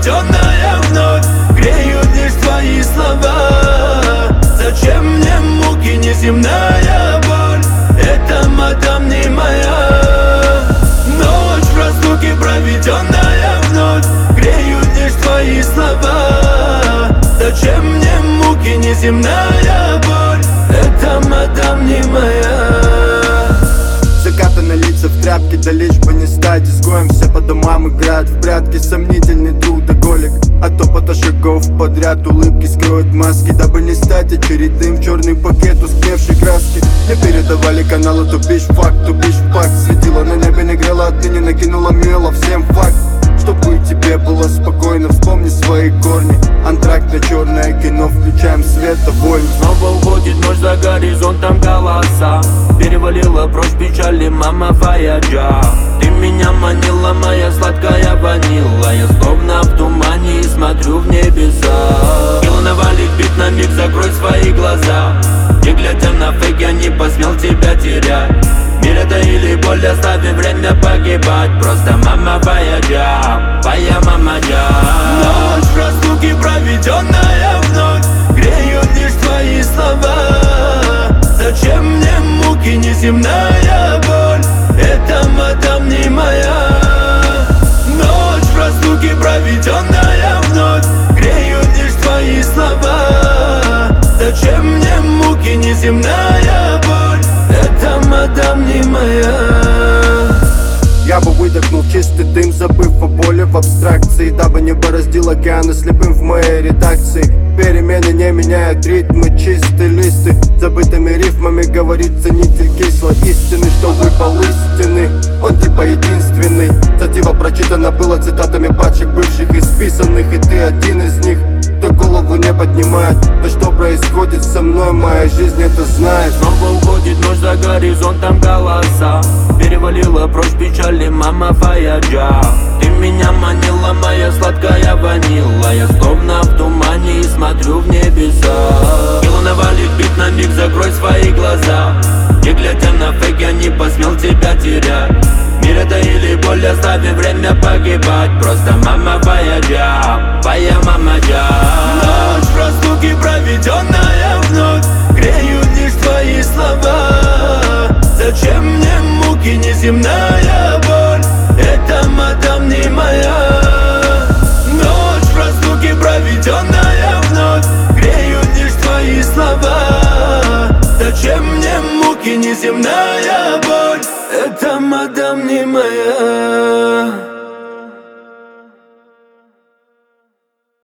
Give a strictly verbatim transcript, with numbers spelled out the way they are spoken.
проведенная вновь греют лишь твои слова. Зачем мне муки, неземная боль? Это, мадам, не моя. Ночь в разлуке, проведенная вновь греют лишь твои слова. Зачем мне муки, неземная боль? Это, мадам, не моя. Закатаны лица в тряпки, да лишь бы не стать изгоем. Все по домам играют в прятки, сомнительный трудоголик. А топота шагов подряд, улыбки скроют маски, дабы не стать очередным в черный пакет ускневшей краски. Мне передавали каналы тупишь факт, тупишь факт. Светило на небе, не грело, а ты не накинула мела. Всем факт, чтобы тебе было спокойно, вспомни свои корни. Антракт на черное кино, включаем свет, довольно. Снова уходит ночь, за горизонтом голоса. Перевалила прочь печали, мама Фаяджа. Ты меня манила, моя сладкая ванила. Я словно в тумане и смотрю в небеса. Сила навалит бит на миг, закрой свои глаза. Не глядя на фейк, я не посмел тебя терять. Мир это или боль, оставим время погибать. Просто мама Фаяджа, твоя мама Джа. Ночь в разлуке, проведенная вновь греют лишь твои слова. Зачем мне муки, неземная боль? Это, мадам, не моя. Ночь в разлуке, проведенная вновь греют лишь твои слова. Зачем мне муки, неземная боль? Это, мадам, не моя. Я бы выдохнул чистый дым, забыв о боли в абстракции, дабы не бороздил океаны слепым в моей редакции. Перемены не меняют ритмы, чистые листы. Забытыми рифмами говорит ценитель кислой истины, что выпал истины, он типа единственный. Статива прочитана была цитатами падших бывших и списанных, и ты один из них, кто голову не поднимает. То, что происходит со мной, моя жизнь это знает. Снова уходит ночь, за горизонтом голоса. Перевалила прочь печали, мама Фаяджа. Ты меня манила, моя сладкая ванила. Я словно в тумане и смотрю в небеса. Сила навалит бит на миг, закрой свои глаза. Не глядя на фейк, я не посмел тебя терять. Мир это или боль, оставим время погибать. Просто мама Фаяджа, твоя мама Джа. Ночь в разлуке, проведенная вновь греют лишь твои слова. Зачем мне муки, неземная боль? Это, мадам, не моя. Ночь в разлуке, проведенная вновь греют лишь твои слова. Зачем мне муки, неземная боль? Это, мадам, не моя.